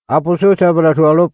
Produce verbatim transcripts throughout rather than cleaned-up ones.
aposo tabala tualop.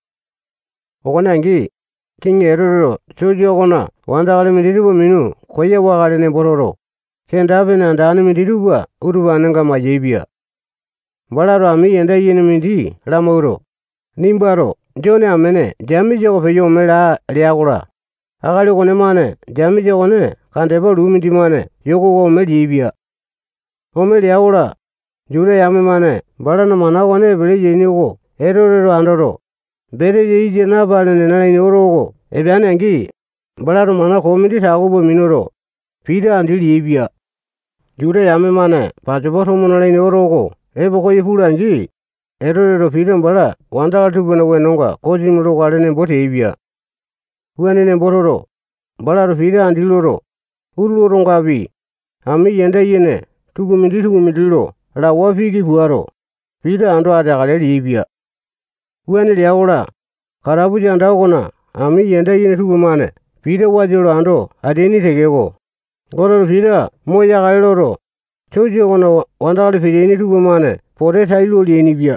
Okonangi king eroro chojo kona wandagale midirubo minu koye wagale ne bororo. Kendabe na ndani midiruba uruba nanga majibia. Balaro ami yenda yini mindi lamoro. Nimbaro jone amene jami jogo feyo mela liagura. Agali kone mane jami jogone kandeba lumindi mane yoko go melibia. Ome liagura jure yame mane balana mana wane bele yini go eroro andoro. Bere yeije na bale ne na ini orogo ebyane angi balaro mana komindi tagobo minoro. Pida andi libia. Jure yame mane pachoboto monala ini orogo ebo ko yifula angi eroro pida mbala wandala tubuna wenonga koji muro wale ne bote ibia. Wene ne bororo balaro pida andi loro ururo ngabi ami yenda yene tugumindi tugumindi lo la wafiki puaro pida ando adagale libia. Wene liaula karabu janda kona ami yenda yene tugumane pida wajolo ando adeni tegego. Gororo pida moya galoro chojo kona wandala pideni tugumane pore tailo lieni bia.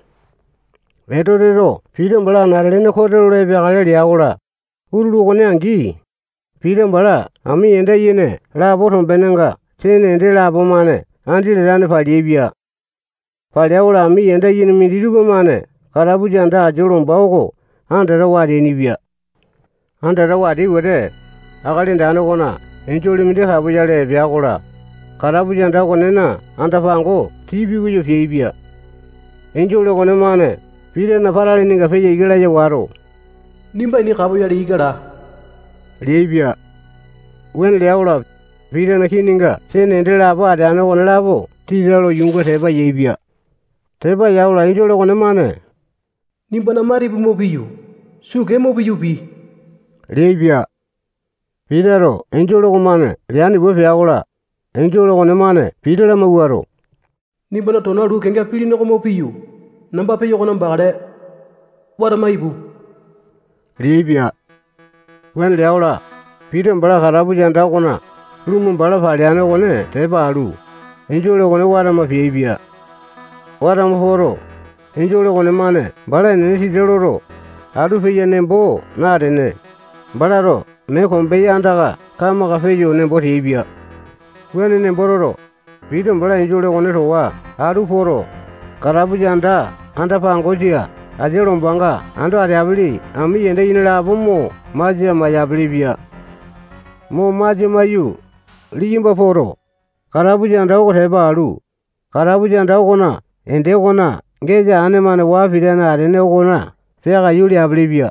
Eroro pida mbala narene kodoro lebe gale liaula ururo kone angi pida mbala ami yenda yene la boton benenga tene nde la bomane andi lane palibia. Paliaula ami yenda yene midirubo mane karabu janda ajolo mbauko andara wade ni bia. Andara wade wede agali ndano kona enjoli mide habu jale biakola. Karabu janda kone na andafango tibi kujo fiebia. Enjoli kone mane pide na parali ninga feje igala je waro. Nimba ini kabu jale igala. Liebia. Wen liaula pide na kininga tene nde la ba dano kone labo tidalo yungo teba yebia. Teba yaula enjoli kone mane nimba na mari bu mobiyu suke mobiyu bi. Liebia. Pidaro enjolo komane liani bo fiagola enjolo kone mane pidala mawaro. Nimba na tona lu kenga pili no mobiyu namba pe yoko namba gade wara maibu. Liebia. Wen liaula pide mbala karabu janda kona lumu mbala faliano kone teba alu enjolo kone wara mafiebia. Wara maforo enjolo kone mane bala nene sideloro adu feya nembo na dene balaro me kombe yandaga kama kafeyo nembo tibia. Wene nembororo pido mbala enjolo kone towa adu foro karabu janda anda pangojia ajelo mbanga ando ariabili ami yende yinela bomo maji mayabili bia. Mo maji mayu lijimba foro karabu janda ko teba alu karabu janda kona ende kona ngeja ane mane wafidana adene kona fega yuli ablibia.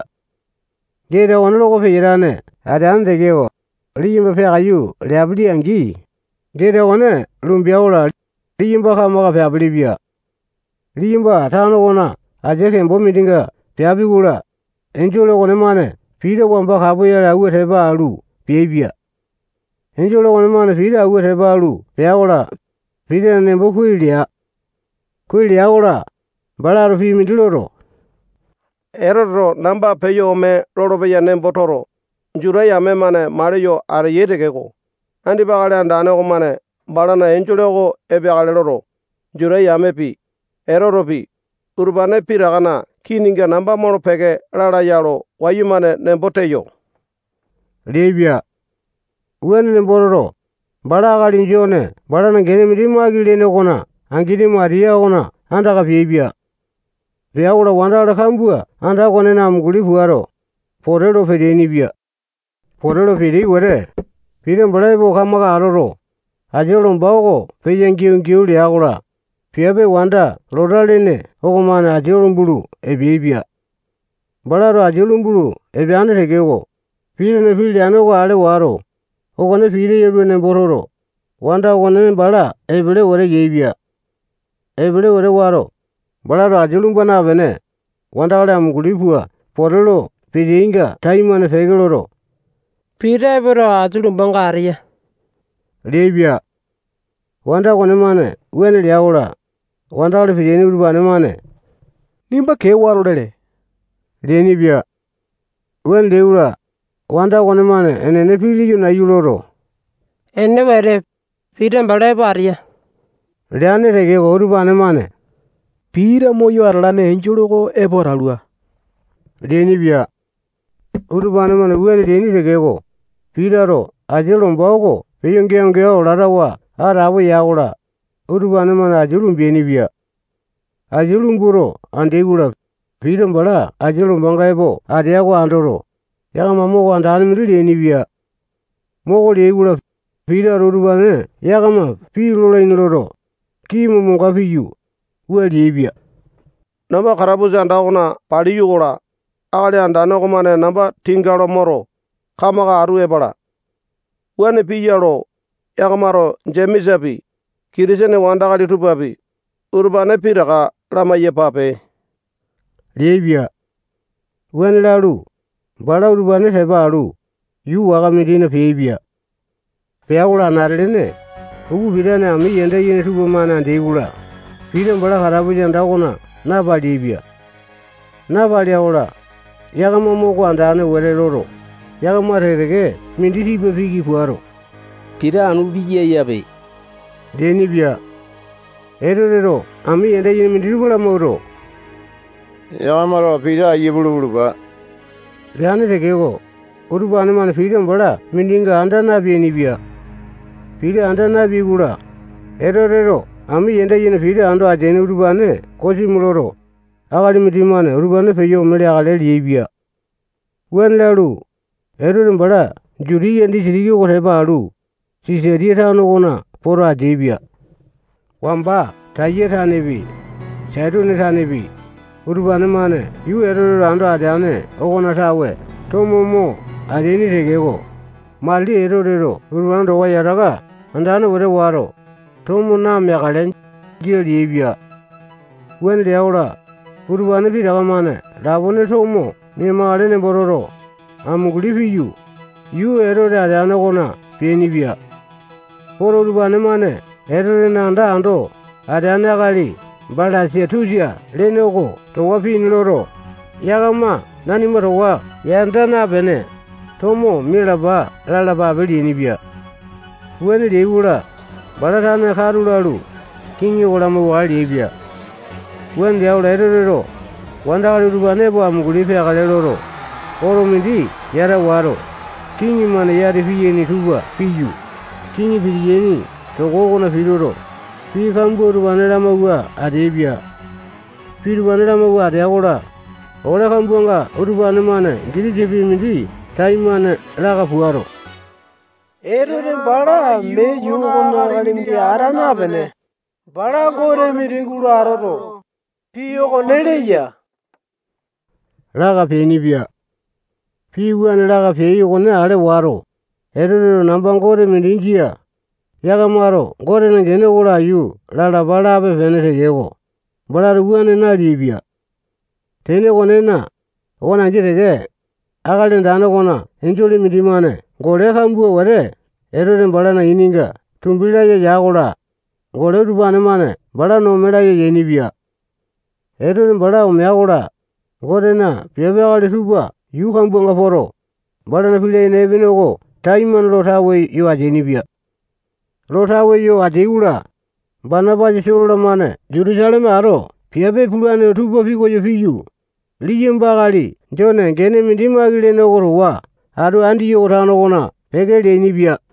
Gere onlo ko fejirane ade ande geo lijimba fega yu le abli angi. Gere one lumbiaula lijimba kama ka fe ablibia. Lijimba tano kona ajeke mbomi dinga piabigula enjolo kone mane pida wamba kabu ya uwe teba alu piebia. Enjolo kone mane pida uwe teba alu piagola pida nembo kuilia kuilia ola balaro fi midiloro. Eroro namba peyo me loro beya nembo toro jura ya me mane mario are yete keko andi bagale andane ko mane balana enjolo ko ebe gale loro jura ya me pi eroro pi urbane pi ragana kininga namba moro pege lala yalo wayu mane nembo teyo. Liebia. Wen nembororo bala gali njone balana gene midima gilene kona angidi maria kona anda ka fiebia. Biaula wandala kambua anda kone na mguli fuaro porelo fedeni bia. Porelo fedi were pide mbala bo kama ka aroro ajelo mbauko feyengi ngiu liagula piabe wanda rodalene okomane ajelo mbulu ebiebia. Balaro ajelo mbulu ebiane tegego pide ne fili ano ko ale waro okone fili yebwe ne bororo wanda kone bala ebele wore yebia. Ebele wore waro balaro ajulumba na bene wanda kale amgulipua porelo pidinga taimane fegeloro. Pide bero ajulumba ngaria. Liebia. Wanda kone mane wene liaula wanda kale pideni ulubane mane Nimba ke waro dele. Lienibia. Wen leula wanda kone mane enene pili yu na yuloro. Enne were pide mbale baria. Liane tegego ulubane mane Pira moyo aralane enjoloko eboralua. Deni bia. Urubane mana uene deni regego. Pira ro ajulum bogo. Peyongeng geo larawa. Arabu yagola. Urubane mana ajulum bieni bia. Ajulum buro andegula. Pira mbala ajulum bangaibo. Adiago andoro. Yaga mamogo andani miri deni bia. Mogo legula. Pira ro urubane. Yaga ma piro la inloro. Kimu monga fiyu. Ua liebia. Namba karabuzi andakuna pali yugola. Akali andane kumane namba tingalo moro. Kamaga aru ebala. Uane piyalo. Yagamaro jemisapi. Kirisene wandakali tupapi. Urubane piraka lama yepape. Liebia. Uane lalu. Bala urubane seba alu. Yu waga medina feibia. Peagula narlene. Ugu bidane ami yenda yene tupamana andegula. Pira mbala karabuzi andakuna. Naba liebia. Naba liagola. Yaga mamogo andane wele loro. Yaga marerege. Mindisi befigi fuaro. Pira anu biye yabe. Deni bia. Ero rero. Ami yenda yene mindisi bula moro. Yaga maro pira yebulu bulu ba. Liane regego. Urubane mana pira mbala. Mindinga andana bieni bia. Pira andana bigula. Ero rero. Ami yenda yene pira ando ajene urubane. Kosi muloro. Akali mitimane urubane peyo mele akale liebia. Uan lalu. Ero mbala. Juri yendi sirigi ko seba alu. Siseri tano kona. Poro ajebia. Wamba. Taye tanebi. Saidu ne tanebi. Urubane mane. Yu ero ando ajane. Okona tawe. Tomo mo. Ajeni regego. Mali ero rero. Urubane doga yaraga. Andane wale waro. Tomo nam yakalen. Gila liebia. Uan liagola. Urubane piraga mane. Labone tomo. Ni magalene bororo. Amuguli fiyu. Yu ero de ajane kona. Pieni bia. Poro urubane mane. Ero de nanda ando. Ajane akali. Bala siya tuzia. Lene oko. Towa pini loro. Yagama. Nani marowa. Yandana bene. Tomo milaba. Lalaba beli ni bia. Uane liegula. Bala tane karu lalu. Kingi ola mwa liebia. Uan liagola ero rero. Wandakali urubane bo amuguli fe akale loro. Oro mindi yara waro. Kingi mane yari fiyeni tuba fiyu. Kingi fiyeni togo na filoro. Fi kambo urubane lama ua adebia. Fi urubane lama ua adeagola. Ola kambo nga urubane mane giri jebi mindi taimane laga puaro. Ero de bala me yugona galimdi arana bene. Bala gore miringulu araro. Piyo ko neleya. Laga peni bia. Pi uane laga peyo kone ale waro. Ero rero namba gore miringia. Yaga maro gore na jene ula yu. Lala bala abe fene regego. Bala uane na liebia. Tene kone na. Ona jirege. Akale ndane kona. Enjoli midimane. Gore kambuwa ware. Ero den bala na ininga. Tumbila ye yagola. Gore urubane mane. Bala no mela ye yenibia. Ero den bala umeagola. Gore na piabe akale tuba. Yu kambuwa nga poro. Bala na pile nebine oko. Taiman lotawe yu ajenibia. Lotawe yu ajegula. Bana baje shorola mane. Jerusalem aro. Piabe pulwane tuba fiko yu fiyu. Lijimba kali. Jone gene mindima gile nogoro wa. Adu andi yu otano kona. Peke lenibia.